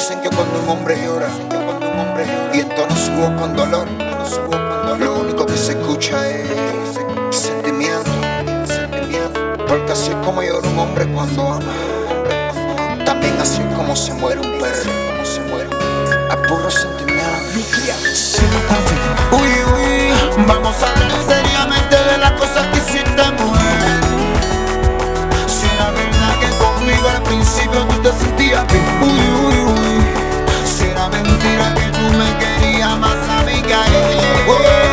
Dicen que cuando un hombre llora y entona su voz con dolor, lo único que se escucha es sentimiento. Porque así es como llora un hombre cuando ama. También así es como se muere un perro, a puro sentimiento. Siéntate, uy, vamos a hablar seriamente de las cosas que hiciste, mujer. Si la verdad que conmigo al principio tú te sentías bien, uy. Si era mentira que tú me querías más a mí que a ella.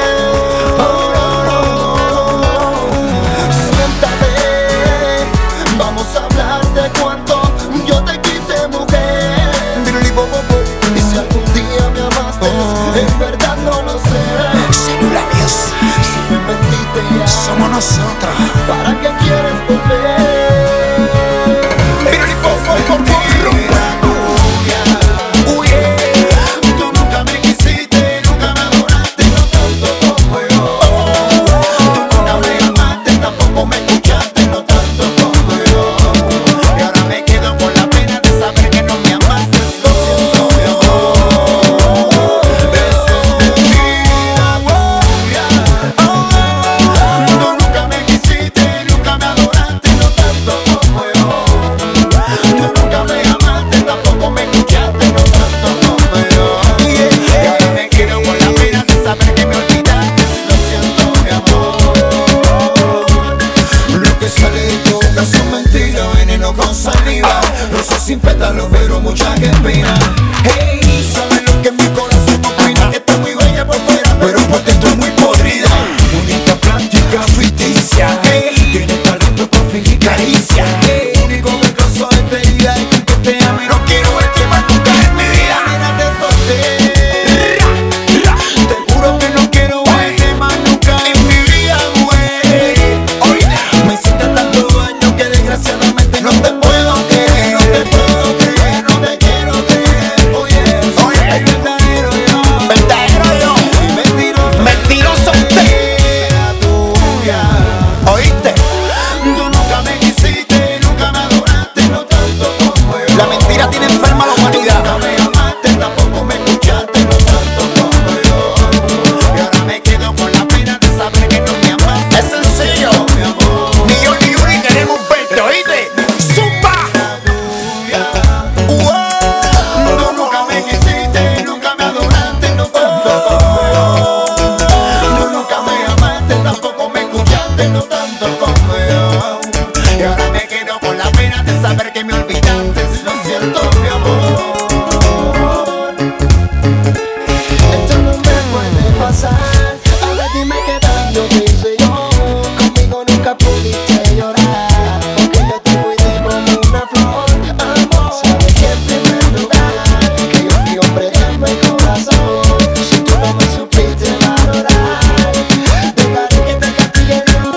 Siéntate, vamos a hablar de cuánto yo te quise, mujer. Y si algún día me amaste, en verdad no lo sé. Celulares, Si me mentiste ya, somos nosotros. ¿para qué quieres volver? Tú nunca me quisiste, nunca me adoraste, no tanto como yo. Tú nunca me amaste, tampoco me escuchaste, no tanto como yo. Y ahora me quedo con la pena de saber que no me amaste, lo siento, mi amor. Eso es mentira tuya. Tú nunca me quisiste, nunca me adoraste, no tanto como yo. Tú nunca me amaste, tampoco me escuchaste, no tanto como yo. Y ahora me quedo con la pena de saber que me olvidaste, lo siento, mi amor. Lo que sale de tu boca son mentiras, veneno con saliva, rosas sin pétalos, pero mucha que espina. Hey, ¿sabes lo que mi corazón opina? Que estás muy bella por fuera, pero por dentro es muy podrida. Única plástica ficticia, tienes talento para fingir caricia. Único que causó esta herida es que te amo y no quiero verte más nunca en mi vida. Nena, te solté. Te juro que no quiero verte más nunca en mi vida, güey. Me hiciste tanto daño que desgraciadamente no te puedo creer, no te puedo creer, no te quiero creer. Oye, el verdadero yo, y mentiroso usted. Tuya. ¿Oíste? Tú nunca me quisiste, nunca me adoraste, no tanto como yo. La mentira tiene enferma a la humanidad. Nunca me amaste, tampoco me escuchaste, no tanto como yo. Y ahora me quedo con la pena de saber que no me amaste. Es sencillo, mi amor. Ni yo ni Yuri queremos verte, ¿oíste? ¡Zumba! Tú nunca me quisiste, nunca me adoraste, no tanto como yo. Tú nunca me amaste, tampoco me escuchaste, no tanto como yo. Y ahora me quedo con la pena de saber que me olvidaste, lo siento, mi amor. Esto no me puede pasar, ahora dime qué daño te hice yo. Conmigo nunca pudiste llorar, porque yo te cuidé como una flor, amor. Sabes que en primer lugar, que yo fui hombre de mi corazón. Si tú no me supiste valorar, dejaré que te castigue Dios.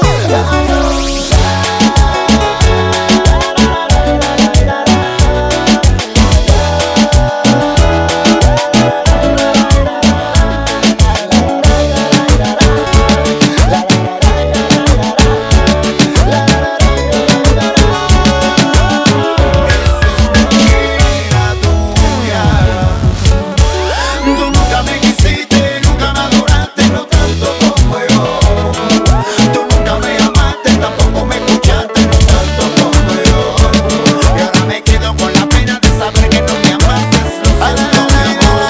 Tú nunca me quisiste, nunca me adoraste, no tanto como yo. Tú nunca me amaste, tampoco me escuchaste, no tanto como yo. Y ahora me quedo con la pena de saber que no me amaste, lo siento, mi amor.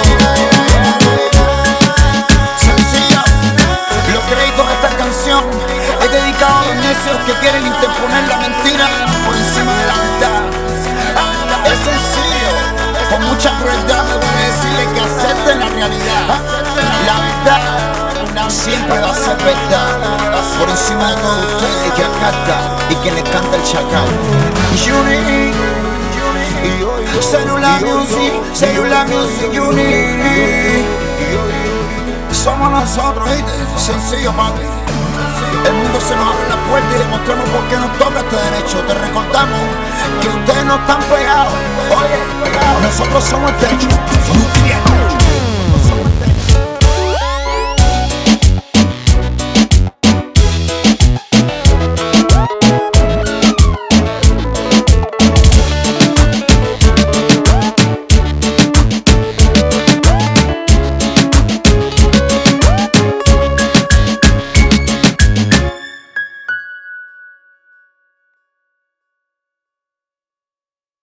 Sencillo, los créditos de esta canción es dedicado a los necios que quieren interponer la mentira por encima de la verdad. Es sencillo, con mucha crueldad me voy a decirle que acepten la realidad. La verdad siempre va a ser verdad, por encima de todos ustedes que acá está y que le canta el chacal. Yuri, Cellular Music, Yuri. Somos nosotros, ¿viste? Sencillo, papi. El mundo se nos abre la puerta y demostramos por qué nos toca este derecho. Te recordamos que ustedes no están pegados. Oye, nosotros somos el techo.